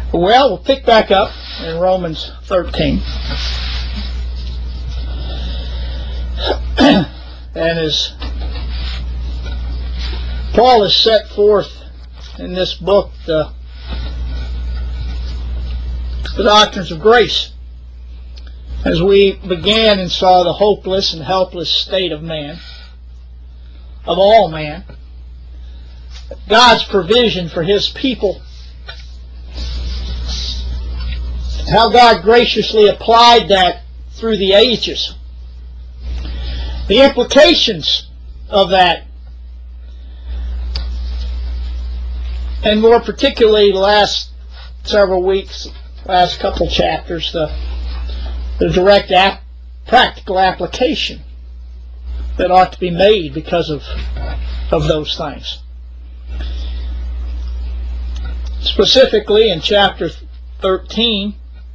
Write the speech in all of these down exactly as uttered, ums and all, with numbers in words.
Well, we'll pick back up in Romans thirteen. And as Paul has set forth in this book the, the doctrines of grace, as we began and saw the hopeless and helpless state of man, of all man, God's provision for His people, how God graciously applied that through the ages, the implications of that, and more particularly the last several weeks, last couple chapters, the, the direct ap- practical application that ought to be made because of, of those things. Specifically in chapter thirteen,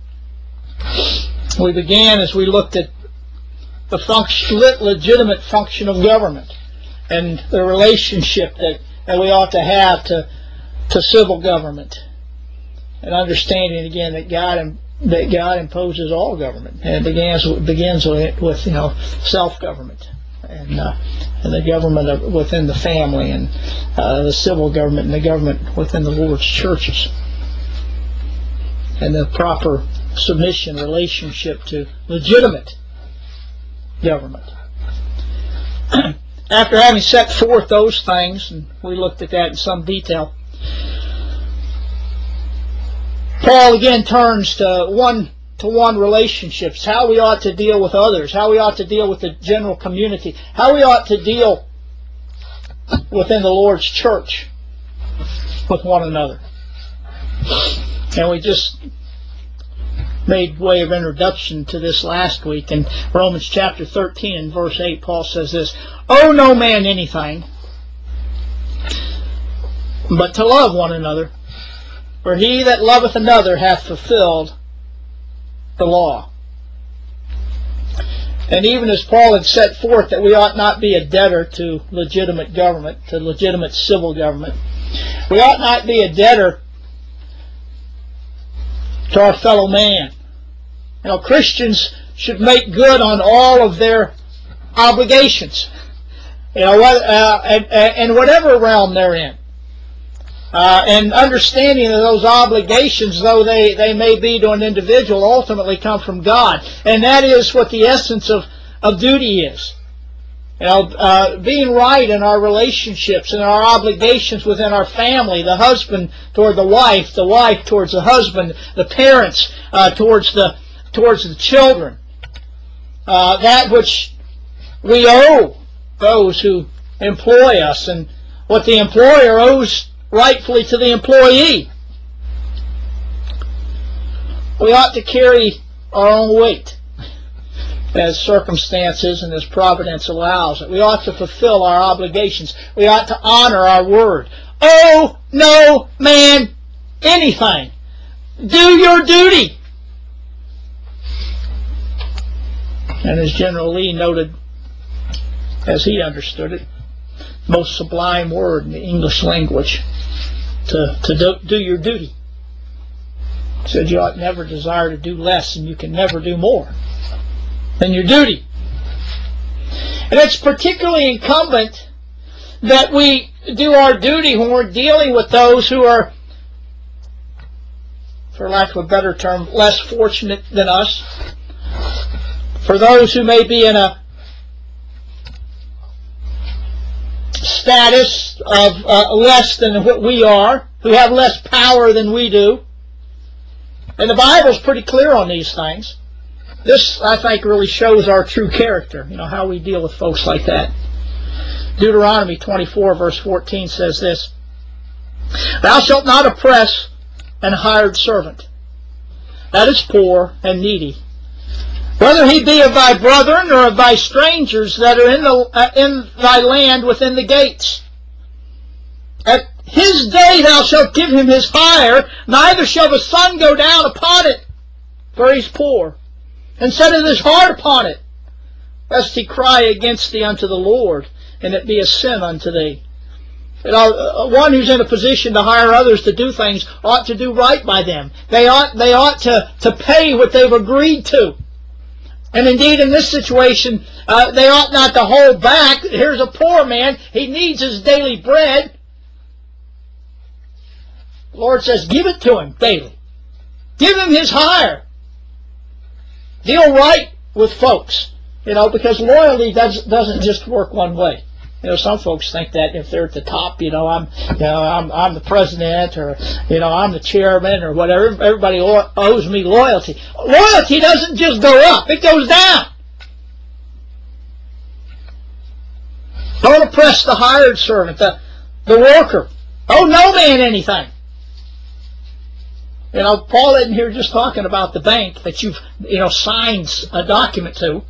we began as we looked at the function, legitimate function of government and the relationship that, that we ought to have to, to civil government, and understanding again that God that God imposes all government, and it begins begins with, with you know self-government and uh, and the government of, within the family, and uh, the civil government and the government within the Lord's churches, and the proper submission relationship to legitimate government. After having set forth those things, and we looked at that in some detail, Paul again turns to one-to-one relationships, how we ought to deal with others, how we ought to deal with the general community, how we ought to deal within the Lord's church with one another. And we just made way of introduction to this last week. In Romans chapter thirteen and verse eight, Paul says this: "Owe no man anything but to love one another, for he that loveth another hath fulfilled the law." And even as Paul had set forth that we ought not be a debtor to legitimate government, to legitimate civil government, we ought not be a debtor to our fellow man. You know, Christians should make good on all of their obligations, you know, uh, and, and whatever realm they're in. Uh, and understanding that those obligations, though they, they may be to an individual, ultimately come from God. And that is what the essence of, of duty is. You know, uh, being right in our relationships and our obligations within our family, the husband toward the wife, the wife towards the husband, the parents uh, towards the towards the children. Uh, that which we owe those who employ us, and what the employer owes rightfully to the employee. We ought to carry our own weight as circumstances and as providence allows it. We ought to fulfill our obligations. We ought to honor our word. Owe no man anything. Do your duty. And as General Lee noted, as he understood it, most sublime word in the English language, to, to do, do your duty. He said you ought never desire to do less, and you can never do more than your duty. And it's particularly incumbent that we do our duty when we're dealing with those who are, for lack of a better term, less fortunate than us. For those who may be in a status of uh, less than what we are, who have less power than we do. And the Bible's pretty clear on these things. This, I think, really shows our true character, you know, how we deal with folks like that. Deuteronomy twenty-four, verse fourteen says this: "Thou shalt not oppress an hired servant that is poor and needy, whether he be of thy brethren or of thy strangers that are in, the, uh, in thy land within the gates. At his day thou shalt give him his hire, neither shall the sun go down upon it, for he is poor, and setteth his heart upon it, lest he cry against thee unto the Lord, and it be a sin unto thee. You know, one who's in a position to hire others to do things ought to do right by them. They ought, they ought to, to pay what they've agreed to. And indeed, in this situation, uh, they ought not to hold back. Here's a poor man. He needs his daily bread. The Lord says, give it to him daily. Give him his hire. Deal right with folks, you know, because loyalty does, doesn't just work one way. You know, some folks think that if they're at the top, you know, I'm, you know, I'm, I'm the president, or, you know, I'm the chairman, or whatever. Everybody owes me loyalty. Loyalty doesn't just go up; it goes down. Don't oppress the hired servant, the, the worker. Owe no man anything. You know, Paul isn't here just talking about the bank that you've, you know, signed a document to.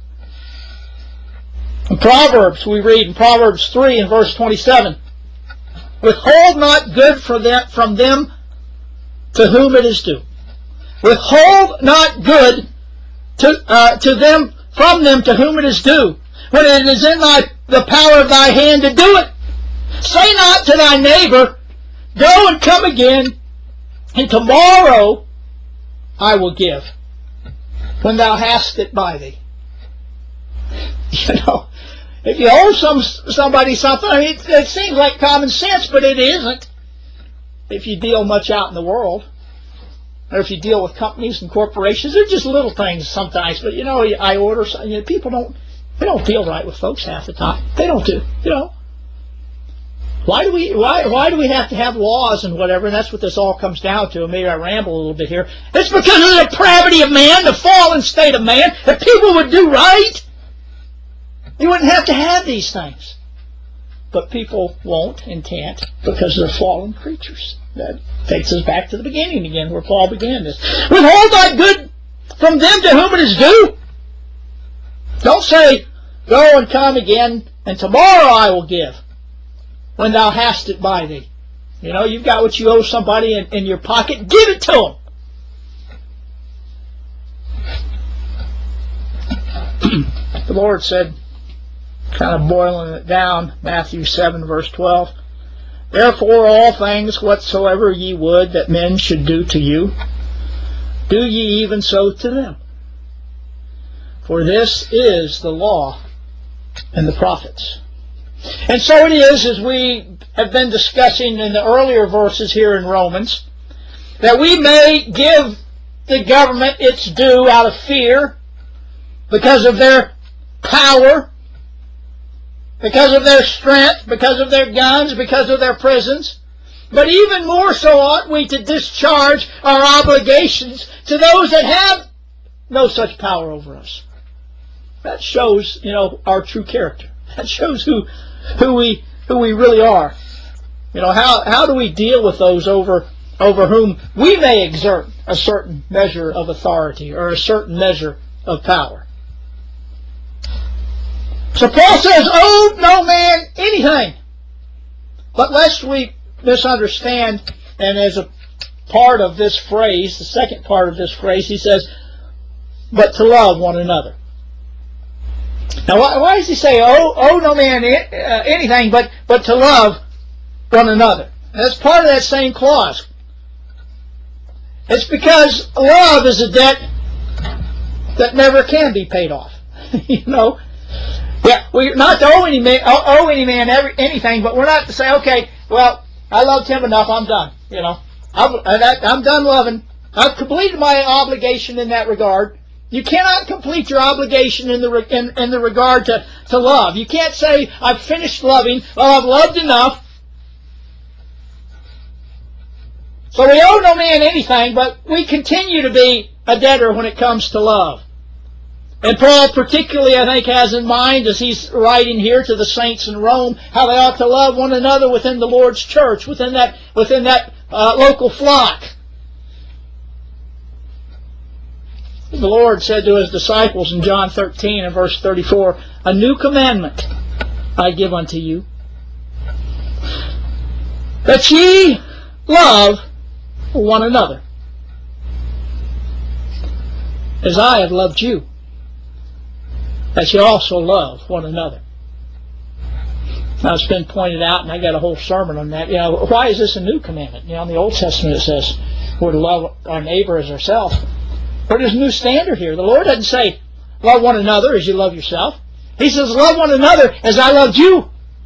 In Proverbs, we read in Proverbs three and verse twenty-seven, withhold not good for them, from them to whom it is due. Withhold not good to, uh, to them from them to whom it is due, when it is in thy, the power of thy hand to do it. Say not to thy neighbor, go and come again, and tomorrow I will give, when thou hast it by thee. You know, if you owe some somebody something, I mean, it, it seems like common sense, but it isn't. If you deal much out in the world, or if you deal with companies and corporations, they're just little things sometimes. But you know, I order. You know, people don't. They don't deal right with folks half the time. They don't do. You know. Why do we? Why? Why do we have to have laws and whatever? And that's what this all comes down to. Maybe I ramble a little bit here. It's because of the depravity of man, the fallen state of man. If people would do right, you wouldn't have to have these things. But people won't and can't because they're fallen creatures. That takes us back to the beginning again, where Paul began this. Withhold thy good from them to whom it is due. Don't say, go and come again, and tomorrow I will give, when thou hast it by thee. You know, you've got what you owe somebody in, in your pocket, give it to them. The Lord said, kind of boiling it down, Matthew seven, verse twelve, therefore all things whatsoever ye would that men should do to you, do ye even so to them. For this is the law and the prophets. And so it is, as we have been discussing in the earlier verses here in Romans, that we may give the government its due out of fear because of their power, because of their strength, because of their guns, because of their prisons. But even more so ought we to discharge our obligations to those that have no such power over us. That shows, you know, our true character. That shows who who we who we really are. You know, how how do we deal with those over over whom we may exert a certain measure of authority or a certain measure of power? So Paul says, owe no man anything. But lest we misunderstand, and as a part of this phrase, the second part of this phrase, he says, but to love one another. Now, why, why does he say, owe, owe no man uh, anything but, but to love one another? And that's part of that same clause. It's because love is a debt that never can be paid off. You know? Yeah, we're not to owe any man, owe any man every, anything, but we're not to say, okay, well, I loved him enough, I'm done. You know, I'm, I'm done loving. I've completed my obligation in that regard. You cannot complete your obligation in the in, in the regard to, to love. You can't say, I've finished loving, well, I've loved enough. So we owe no man anything, but we continue to be a debtor when it comes to love. And Paul particularly, I think, has in mind, as he's writing here to the saints in Rome, how they ought to love one another within the Lord's church, within that, within that uh, local flock. The Lord said to his disciples in John thirteen and verse thirty-four, a new commandment I give unto you, that ye love one another, as I have loved you, that you also love one another. Now, it's been pointed out, and I got a whole sermon on that. You know, why is this a new commandment? You know, in the Old Testament it says we're to love our neighbor as ourselves. But there's a new standard here. The Lord doesn't say, love one another as you love yourself. He says, love one another as I loved you.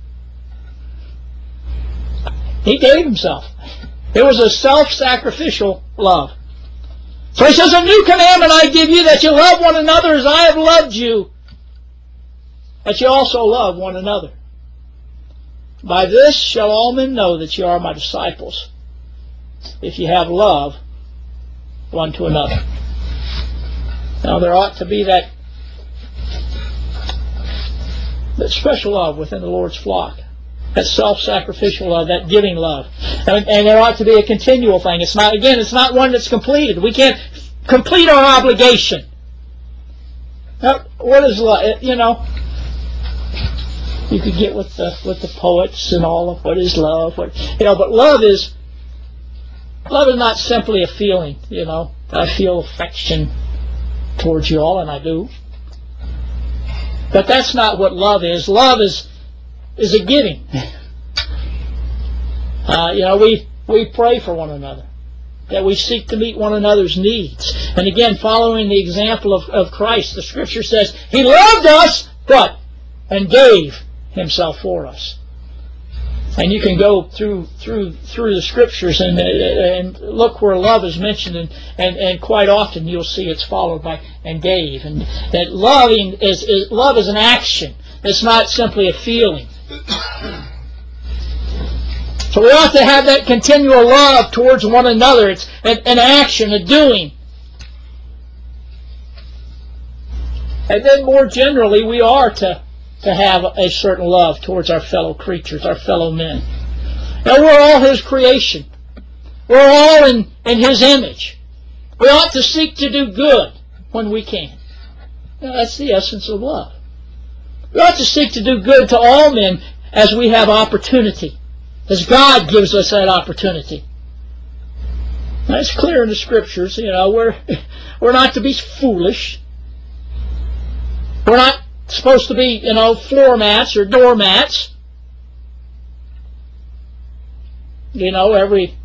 He gave himself. It was a self-sacrificial love. So he says, a new commandment I give you, that you love one another as I have loved you, that you also love one another. By this shall all men know that you are my disciples, if you have love one to another. Now there ought to be that, that special love within the Lord's flock. That self-sacrificial love, that giving love. And, and there ought to be a continual thing. It's not, again, it's not one that's completed. We can't complete our obligation. Now, what is love? You know, you could get with the with the poets and all of what is love. What, you know, but love is love is not simply a feeling. You know, I feel affection towards you all, and I do. But that's not what love is. Love is is a giving. Uh, you know, we, we pray for one another, that we seek to meet one another's needs. And again, following the example of, of Christ, the Scripture says, He loved us, but, and gave Himself for us. And you can go through through through the Scriptures and, and look where love is mentioned, and, and, and quite often you'll see it's followed by, and gave. And that loving is, is love is an action. It's not simply a feeling. So we ought to have that continual love towards one another. It's an, an action, a doing. And then more generally, we are to, to have a certain love towards our fellow creatures, our fellow men. Now, we're all His creation. We're all in, in His image. We ought to seek to do good when we can. Now, that's the essence of love. We ought to seek to do good to all men as we have opportunity, as God gives us that opportunity. Now, it's clear in the Scriptures, you know, we're, we're not to be foolish. We're not supposed to be, you know, floor mats or doormats. You know, every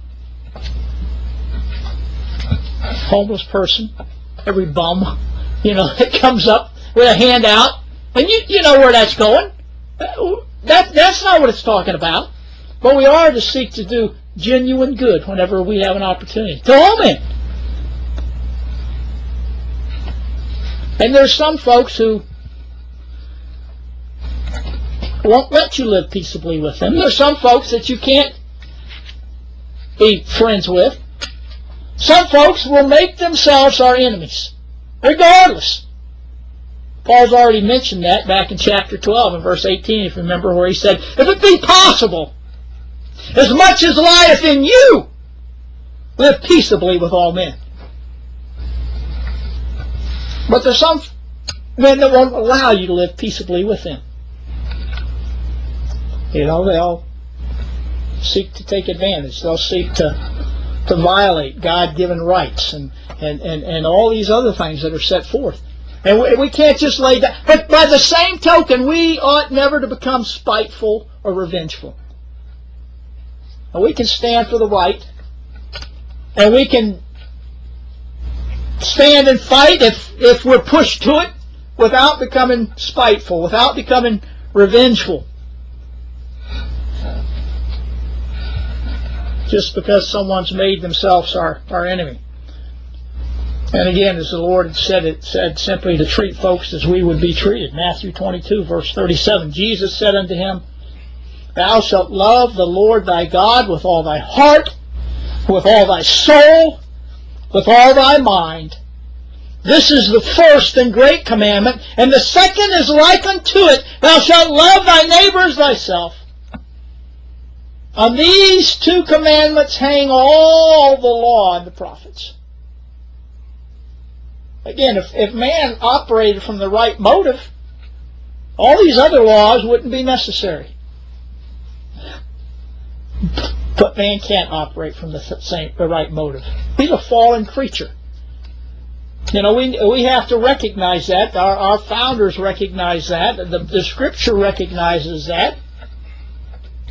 homeless person, every bum, you know, that comes up with a handout. And you, you know where that's going. That, that's not what it's talking about. But we are to seek to do genuine good whenever we have an opportunity. To all men. And there's some folks who won't let you live peaceably with them. There's some folks that you can't be friends with. Some folks will make themselves our enemies, regardless. Paul's already mentioned that back in chapter twelve and verse eighteen, if you remember, where he said, if it be possible, as much as lieth in you, live peaceably with all men. But there's some men that won't allow you to live peaceably with them. You know, they'll seek to take advantage. They'll seek to, to violate God-given rights and, and, and, and all these other things that are set forth. And we, we can't just lay down. But by the same token, we ought never to become spiteful or revengeful. And we can stand for the right. And we can stand and fight if, if we're pushed to it without becoming spiteful, without becoming revengeful. Just because someone's made themselves our, our enemy. And again, as the Lord had said, it said simply to treat folks as we would be treated. Matthew twenty-two, verse thirty-seven. Jesus said unto him, Thou shalt love the Lord thy God with all thy heart, with all thy soul, with all thy mind. This is the first and great commandment, and the second is like unto it. Thou shalt love thy neighbor as thyself. On these two commandments hang all the law and the prophets. Again, if, if man operated from the right motive, all these other laws wouldn't be necessary. But man can't operate from the same the right motive. He's a fallen creature. You know, we we have to recognize that. Our, our founders recognize that. The, the Scripture recognizes that.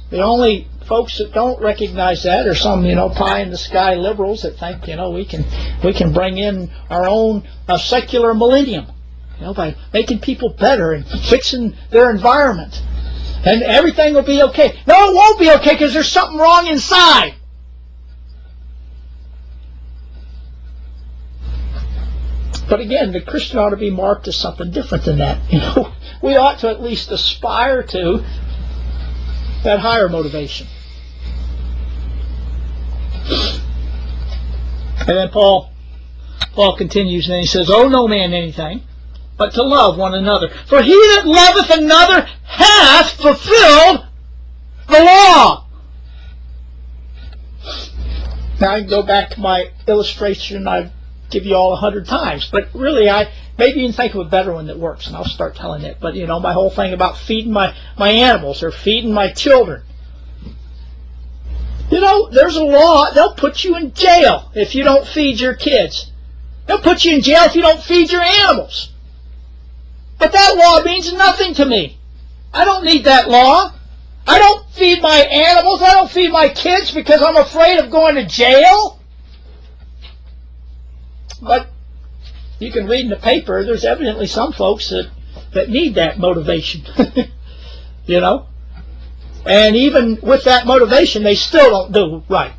The only folks that don't recognize that are some, you know, pie-in-the-sky liberals that think, you know, we can we can bring in our own uh, secular millennium, you know, by making people better and fixing their environment, and everything will be okay. No, it won't be okay because there's something wrong inside. But again, the Christian ought to be marked as something different than that. You know, we ought to at least aspire to that higher motivation. And then Paul Paul continues, and he says, "Owe no man anything, but to love one another. For he that loveth another hath fulfilled the law." Now I can go back to my illustration I've give you all a hundred times, but really I maybe you can think of a better one that works, and I'll start telling it. But you know, my whole thing about feeding my, my animals or feeding my children. You know, there's a law. They'll put you in jail if you don't feed your kids. They'll put you in jail if you don't feed your animals. But that law means nothing to me. I don't need that law. I don't feed my animals. I don't feed my kids because I'm afraid of going to jail. But you can read in the paper, there's evidently some folks that, that need that motivation. You know? And even with that motivation, they still don't do right.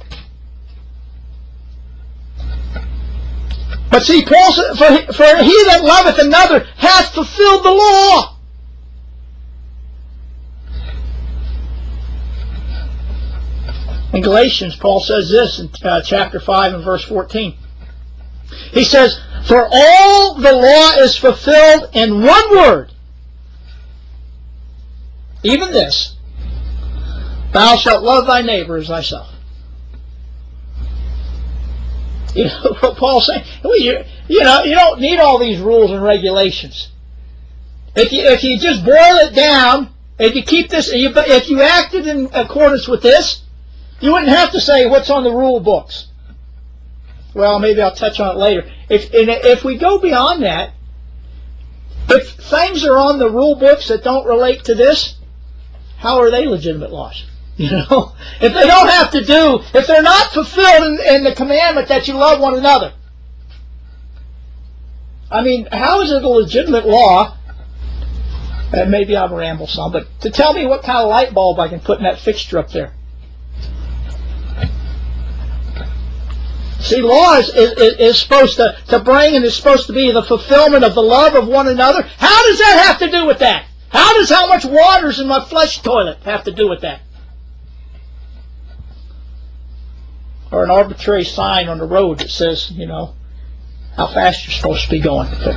But see, Paul said, for, for he that loveth another hath fulfilled the law. In Galatians, Paul says this in uh, chapter five and verse fourteen. He says, "For all the law is fulfilled in one word, even this, thou shalt love thy neighbor as thyself." You know what Paul's saying? Well, you, you know, you don't need all these rules and regulations. If you if you just boil it down, if you keep this, if you acted in accordance with this, you wouldn't have to say what's on the rule books. Well, maybe I'll touch on it later. If if we go beyond that, if things are on the rule books that don't relate to this, how are they legitimate laws? You know, if they don't have to do, if they're not fulfilled in, in the commandment that you love one another, I mean, how is it a legitimate law? And maybe I'll ramble some, but to tell me what kind of light bulb I can put in that fixture up there. See, law is, is, is supposed to, to bring and is supposed to be the fulfillment of the love of one another. How does that have to do with that? How does how much water's in my flush toilet have to do with that? Or an arbitrary sign on the road that says, you know, how fast you're supposed to be going. For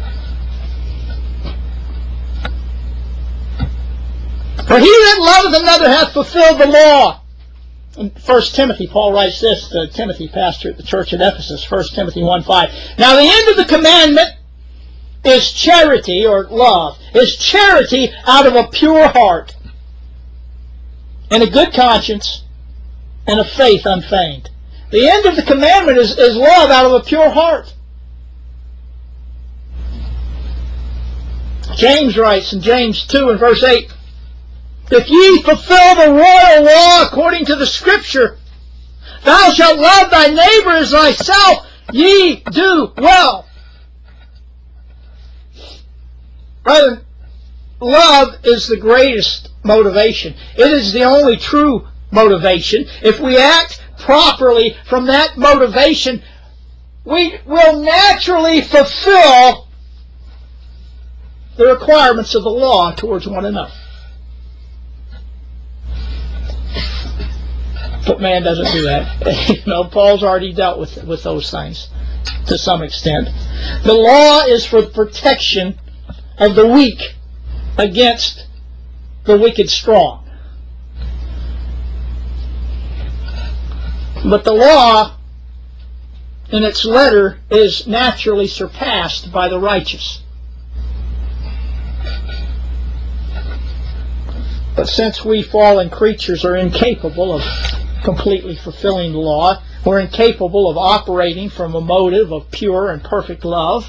he that loveth another hath fulfilled the law. In First Timothy, Paul writes this to Timothy, pastor at the church at Ephesus, First Timothy one five. "Now the end of the commandment is charity," or love, "is charity out of a pure heart, and a good conscience, and a faith unfeigned." The end of the commandment is, is love out of a pure heart. James writes in James two and verse eight, "If ye fulfill the royal law according to the Scripture, thou shalt love thy neighbor as thyself, ye do well." Brethren, love is the greatest motivation. It is the only true motivation. If we act properly from that motivation, we will naturally fulfill the requirements of the law towards one another. But man doesn't do that. You know, Paul's already dealt with with those things to some extent. The law is for protection of the weak against the wicked strong. But the law, in its letter, is naturally surpassed by the righteous. But since we fallen creatures are incapable of completely fulfilling the law, we're incapable of operating from a motive of pure and perfect love,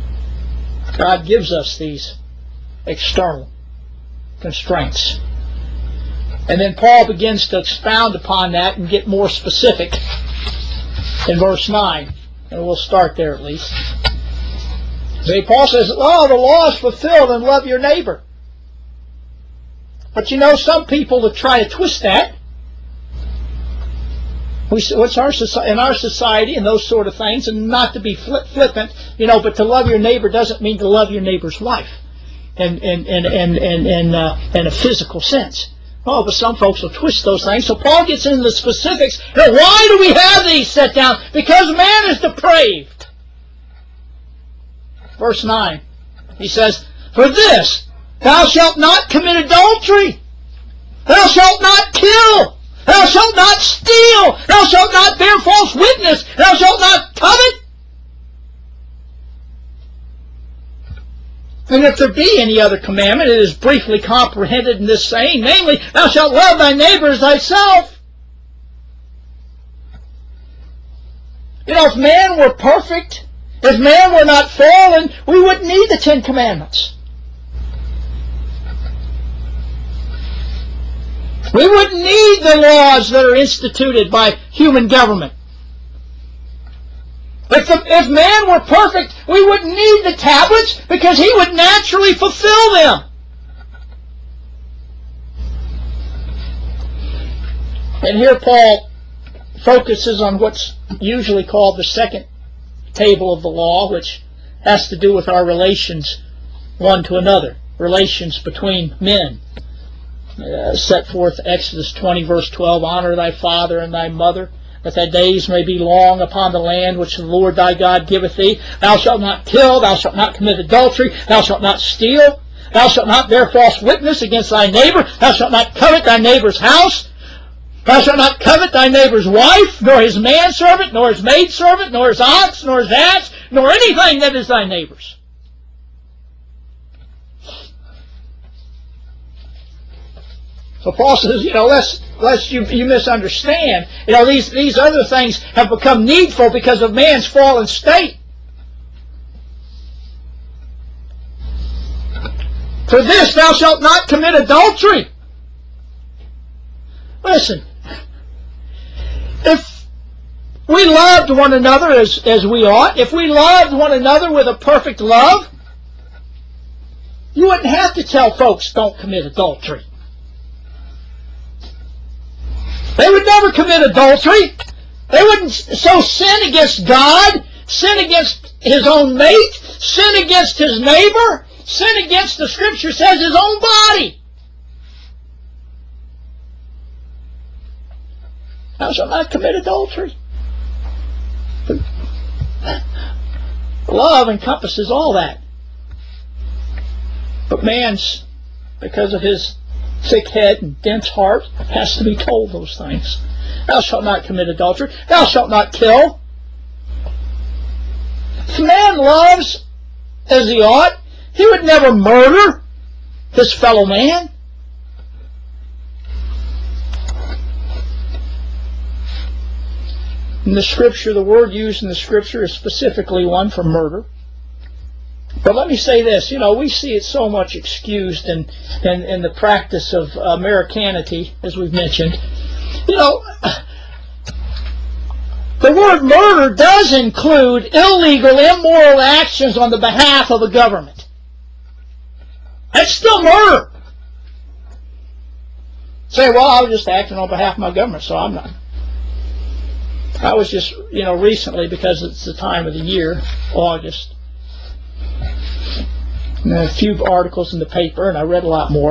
God gives us these external constraints. And then Paul begins to expound upon that and get more specific in verse nine. And we'll start there at least. See, Paul says, oh, the law is fulfilled and love your neighbor. But you know, some people that try to twist that. We, what's our in our society and those sort of things, and not to be flip, flippant, you know, but to love your neighbor doesn't mean to love your neighbor's wife, and and and and and and uh, in a physical sense. Oh, but some folks will twist those things. So Paul gets into the specifics. Now, why do we have these set down? Because man is depraved. Verse nine, he says, for this, thou shalt not commit adultery. Thou shalt not kill. Thou shalt not steal. Thou shalt not bear false witness. Thou shalt not covet. And if there be any other commandment, it is briefly comprehended in this saying, namely, thou shalt love thy neighbor as thyself. You know, if man were perfect, if man were not fallen, we wouldn't need the Ten Commandments. We wouldn't need the laws that are instituted by human government. If, the, if man were perfect, we wouldn't need the tablets because he would naturally fulfill them. And here Paul focuses on what's usually called the second table of the law, which has to do with our relations one to another, relations between men. Uh, set forth Exodus twenty, verse twelve, honor thy father and thy mother, that thy days may be long upon the land which the Lord thy God giveth thee. Thou shalt not kill, thou shalt not commit adultery, thou shalt not steal, thou shalt not bear false witness against thy neighbor, thou shalt not covet thy neighbor's house, thou shalt not covet thy neighbor's wife, nor his manservant, nor his maidservant, nor his ox, nor his ass, nor anything that is thy neighbor's. So Paul says, you know, lest, lest you, you misunderstand, you know, these, these other things have become needful because of man's fallen state. For this thou shalt not commit adultery. Listen, if we loved one another as, as we ought, if we loved one another with a perfect love, you wouldn't have to tell folks don't commit adultery. They would never commit adultery. They wouldn't so sin against God, sin against his own mate, sin against his neighbor, sin against, the Scripture says, his own body. Thou shalt not commit adultery. Love encompasses all that. But man's, because of his thick head and dense heart, has to be told those things. Thou shalt not commit adultery. Thou shalt not kill. If man loves as he ought, he would never murder his fellow man. In the Scripture, the word used in the Scripture is specifically one for murder. But let me say this, you know, we see it so much excused in, in, in the practice of Americanity, as we've mentioned. You know, the word murder does include illegal, immoral actions on the behalf of a government. That's still murder. Say, well, I was just acting on behalf of my government, so I'm not. I was just, you know, recently, because it's the time of the year, August, and a few articles in the paper, and I read a lot more.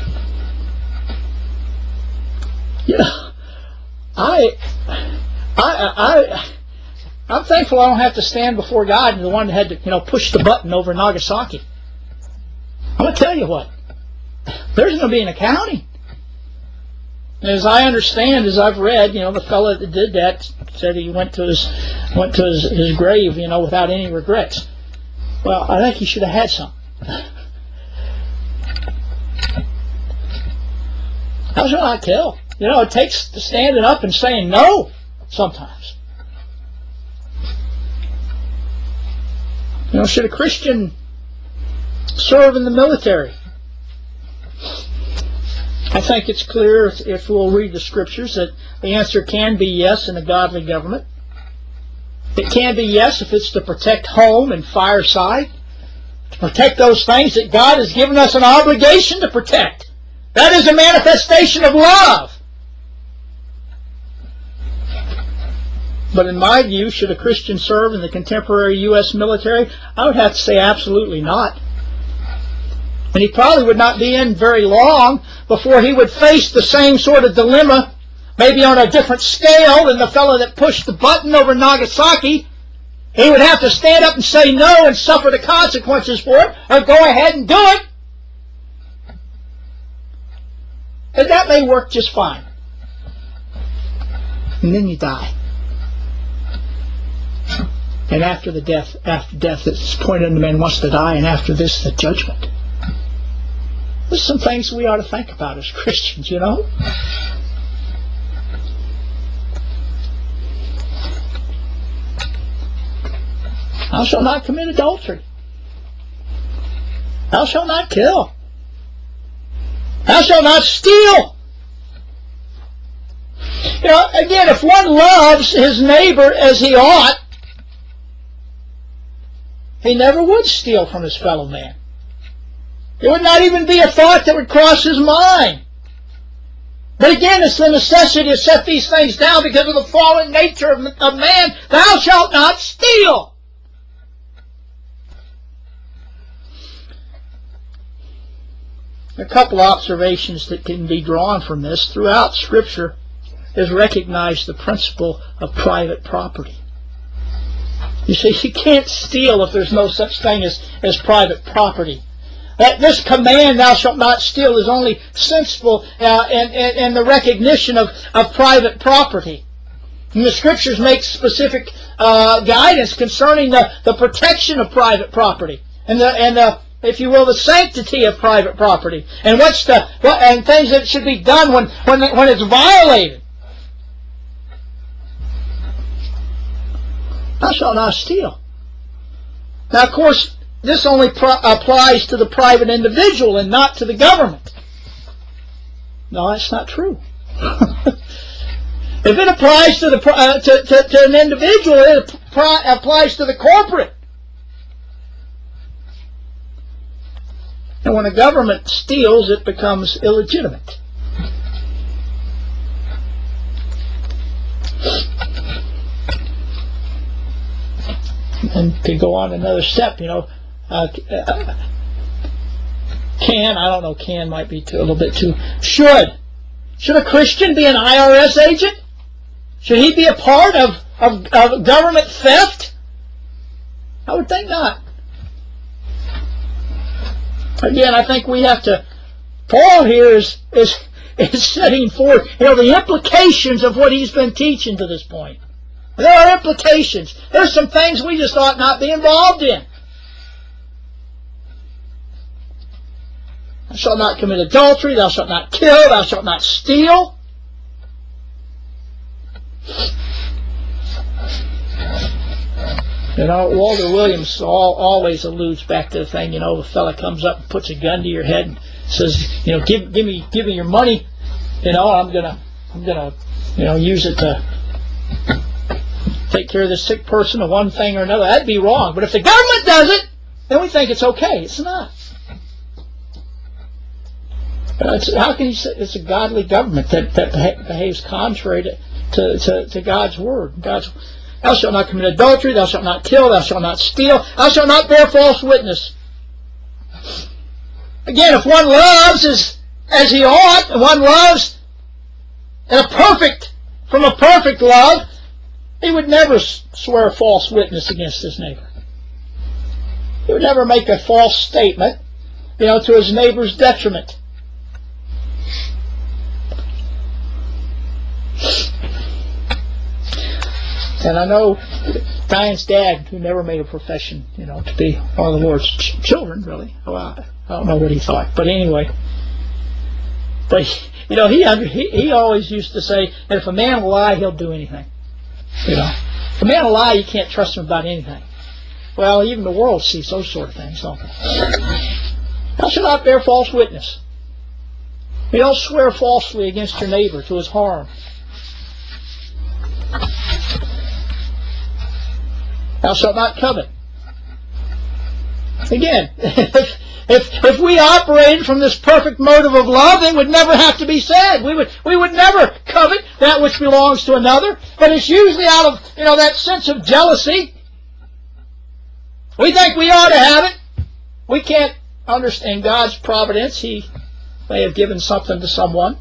You know, I, I, I, I'm thankful I don't have to stand before God and the one that had to, you know, push the button over Nagasaki. I'm going to tell you what, there's going to be an accounting. And as I understand, as I've read, you know, the fellow that did that said he went to his went to his, his grave, you know, without any regrets. Well, I think he should have had some. How shall I kill? You know, it takes standing up and saying no sometimes. You know, should a Christian serve in the military? I think it's clear, if we'll read the Scriptures, that the answer can be yes in a godly government. It can be yes if it's to protect home and fireside, to protect those things that God has given us an obligation to protect. That is a manifestation of love. But in my view, should a Christian serve in the contemporary U S military? I would have to say absolutely not. And he probably would not be in very long before he would face the same sort of dilemma, maybe on a different scale than the fellow that pushed the button over Nagasaki. He would have to stand up and say no and suffer the consequences for it, or go ahead and do it. And that may work just fine. And then you die. And after the death, after death, it's pointed the man wants to die, and after this, the judgment. There's some things we ought to think about as Christians, you know. Thou shalt not commit adultery. Thou shalt not kill. Thou shalt not steal. You know, again, if one loves his neighbor as he ought, he never would steal from his fellow man. It would not even be a thought that would cross his mind. But again, it's the necessity to set these things down because of the fallen nature of, of man. Thou shalt not steal. A couple observations that can be drawn from this. Throughout Scripture is recognized the principle of private property. You see, you can't steal if there's no such thing as, as private property. That this command, thou shalt not steal, is only sensible uh, in, in, in the recognition of, of private property. And the Scriptures make specific uh, guidance concerning the, the protection of private property and the and the if you will, the sanctity of private property, and what's the what, and things that should be done when when when it's violated. Thou shalt not steal. Now, of course, this only pro applies to the private individual and not to the government. No, that's not true. If it applies to the uh, to, to, to an individual, it applies to the corporate. And when a government steals, it becomes illegitimate. And to go on another step, you know, uh, uh, can, I don't know, can might be too, a little bit too, should. Should a Christian be an I R S agent? Should he be a part of, of, of government theft? I would think not. Again, I think we have to, Paul here is, is, is setting forth, you know, the implications of what he's been teaching to this point. There are implications. There's some things we just ought not be involved in. Thou shalt not commit adultery, thou shalt not kill, thou shalt not steal. You know, Walter Williams all, always alludes back to the thing, you know, the fella comes up and puts a gun to your head and says, you know, give, give me, give me your money, you know, I'm gonna, I'm gonna, you know, use it to take care of this sick person or one thing or another. That'd be wrong. But if the government does it, then we think it's okay. It's not. It's, how can you say it's a godly government that, that behaves contrary to, to, to, to God's word? God's, thou shalt not commit adultery, thou shalt not kill, thou shalt not steal, thou shalt not bear false witness. Again, if one loves as, as he ought, and one loves in a perfect, from a perfect love, he would never swear a false witness against his neighbor. He would never make a false statement, you know, to his neighbor's detriment. And I know Diane's dad, who never made a profession, you know, to be one of the Lord's ch children, really. Well, I, I don't know what he thought, but anyway. But, you know, he, he, he always used to say, and if a man will lie, he'll do anything. You know, if a man will lie, you can't trust him about anything. Well, even the world sees those sort of things, don't they? Thou shalt not bear false witness. You don't swear falsely against your neighbor to his harm. Thou shalt not covet. Again, if, if if we operated from this perfect motive of love, it would never have to be said. We would we would never covet that which belongs to another. But it's usually out of, you know, that sense of jealousy. We think we ought to have it. We can't understand God's providence. He may have given something to someone.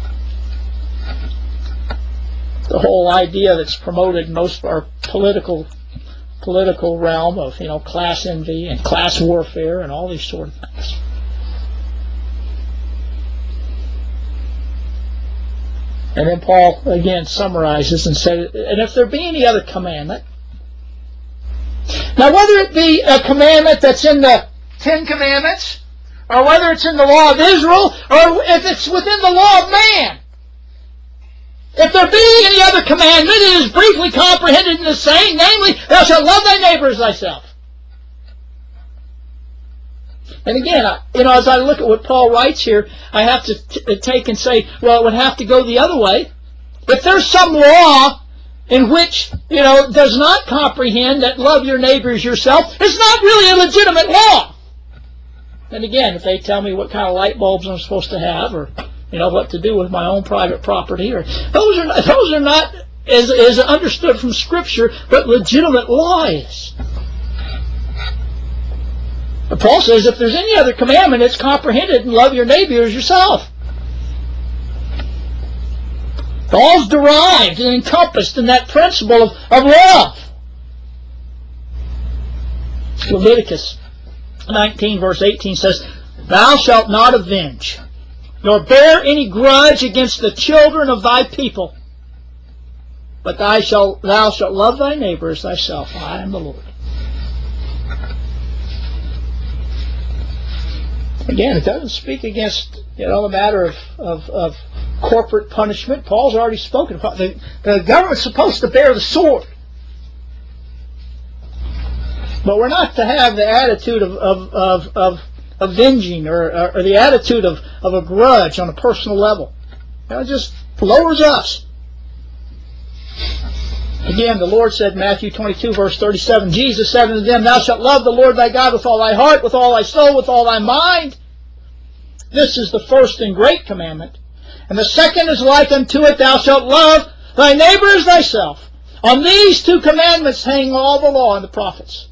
The whole idea that's promoted in most of our political political realm of, you know, class envy and class warfare and all these sort of things. And then Paul again summarizes and said, and if there be any other commandment, now whether it be a commandment that's in the Ten Commandments, or whether it's in the law of Israel, or if it's within the law of man, if there be any other commandment, it is briefly comprehended in the saying, namely, thou shalt love thy neighbor as thyself. And again, I, you know, as I look at what Paul writes here, I have to t- take and say, well, it would have to go the other way. If there's some law in which, you know, does not comprehend that love your neighbor as yourself, it's not really a legitimate law. And again, if they tell me what kind of light bulbs I'm supposed to have, or you know, what to do with my own private property, or those are not, those are not as, as understood from Scripture, but legitimate laws. But Paul says if there's any other commandment, it's comprehended in love your neighbor as yourself. All's derived and encompassed in that principle of, of love. Leviticus nineteen verse eighteen says, thou shalt not avenge, nor bear any grudge against the children of thy people, but thou shalt, thou shalt love thy neighbor as thyself. I am the Lord. Again, it doesn't speak against, you know, the matter of, of, of corporate punishment. Paul's already spoken about the, the government's supposed to bear the sword. But we're not to have the attitude of of, of, of avenging or, or, or the attitude of, of a grudge on a personal level. You know, it just lowers us. Again, the Lord said in Matthew twenty-two, verse thirty-seven, Jesus said unto them, thou shalt love the Lord thy God with all thy heart, with all thy soul, with all thy mind. This is the first and great commandment. And the second is like unto it, thou shalt love thy neighbor as thyself. On these two commandments hang all the law and the prophets.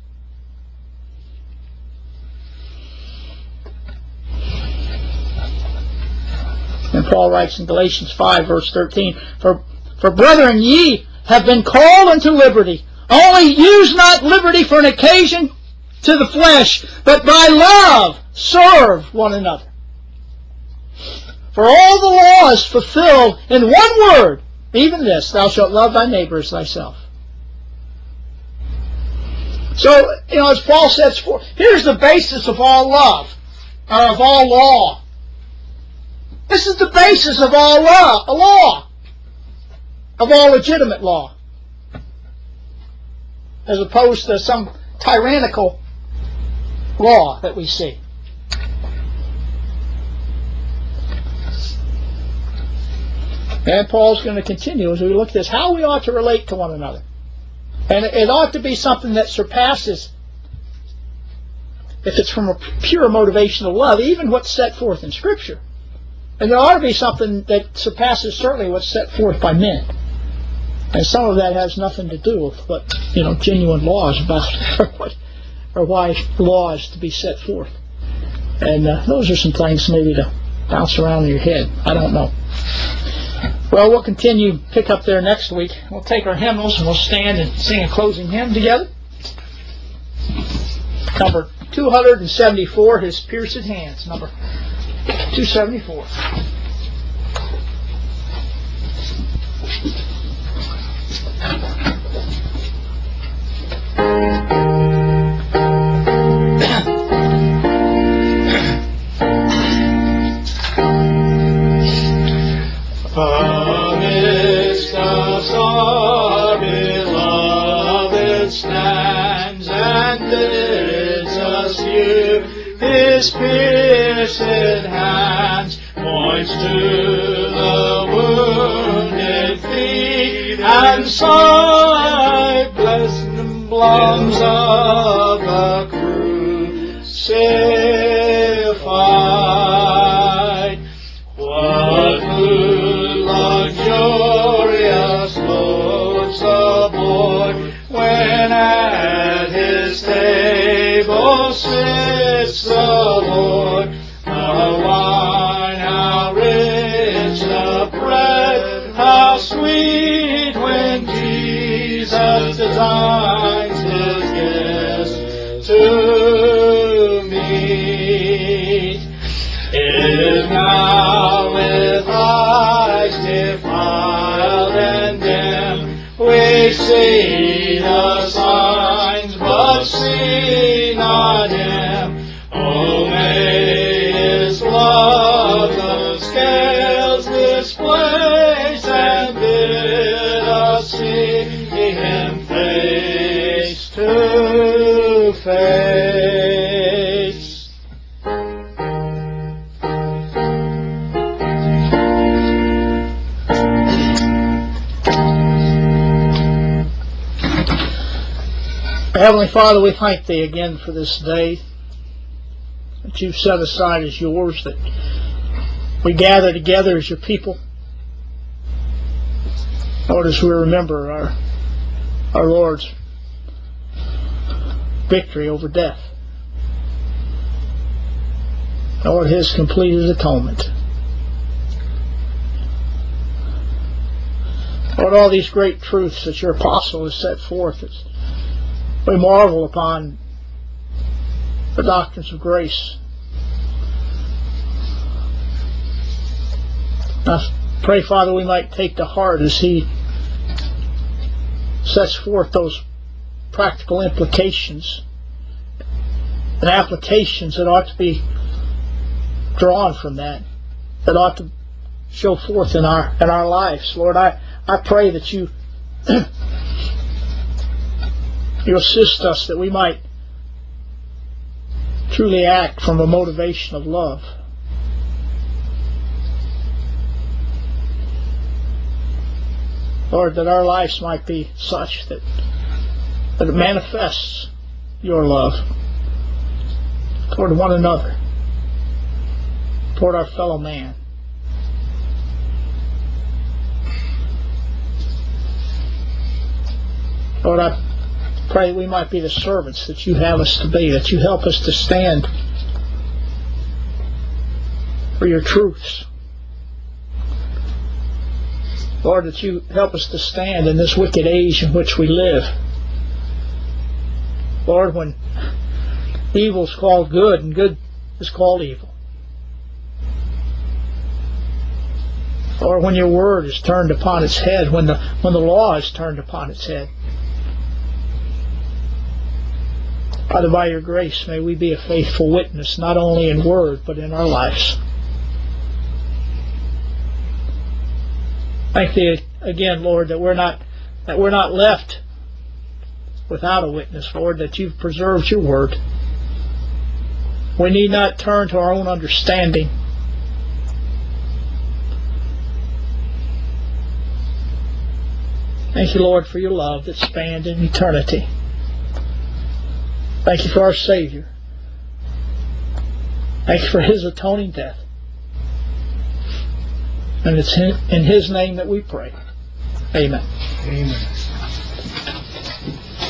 And Paul writes in Galatians five, verse thirteen, For, for brethren, ye have been called unto liberty. Only use not liberty for an occasion to the flesh, but by love serve one another. For all the law is fulfilled in one word, even this, thou shalt love thy neighbor as thyself. So, you know, as Paul sets forth, here's the basis of all love, or of all law. This is the basis of all law, law, of all legitimate law, as opposed to some tyrannical law that we see. And Paul's going to continue as we look at this, how we ought to relate to one another. And it ought to be something that surpasses, if it's from a pure motivation of love, even what's set forth in Scripture. And there ought to be something that surpasses certainly what's set forth by men. And some of that has nothing to do with what, you know, genuine law is about, or, what, or why law is to be set forth. And uh, those are some things maybe to bounce around in your head. I don't know. Well, we'll continue, pick up there next week. We'll take our hymnals and we'll stand and sing a closing hymn together. Number two hundred seventy-four, His Pierced Hands. Number two seventy-four. Amidst us our beloved stands and bids us view His pierced hands, points to the wounded feet and sigh, bless the blossoms of the crucified. What food luxurious loaves aboard when at his table sits the Lord. The wine, how rich, the bread, how sweet, when Jesus designs his guests to meet. It is now with eyes defiled and dim we see the signs, but see not him. Oh, may his love the scales displace and bid us see him face to face. Heavenly Father, we thank Thee again for this day that You've set aside as Yours, that we gather together as Your people. Lord, as we remember our, our Lord's victory over death. Lord, His completed atonement. Lord, all these great truths that Your apostle has set forth, it's we marvel upon the doctrines of grace. I pray, Father, we might take to heart as he sets forth those practical implications and applications that ought to be drawn from that, that ought to show forth in our in our lives. Lord, I, I pray that you You assist us that we might truly act from a motivation of love. Lord, that our lives might be such that, that it manifests Your love toward one another, toward our fellow man. Lord, I pray we might be the servants that You have us to be, that You help us to stand for Your truths. Lord, that You help us to stand in this wicked age in which we live. Lord, when evil is called good and good is called evil. Lord, when Your word is turned upon its head, when the, when the law is turned upon its head. Father, by Your grace, may we be a faithful witness, not only in word, but in our lives. Thank Thee again, Lord, that we're not that we're not left without a witness, Lord, that You've preserved Your word. We need not turn to our own understanding. Thank You, Lord, for Your love that spanned in eternity. Thank You for our Savior. Thank You for His atoning death. And it's in His name that we pray. Amen. Amen.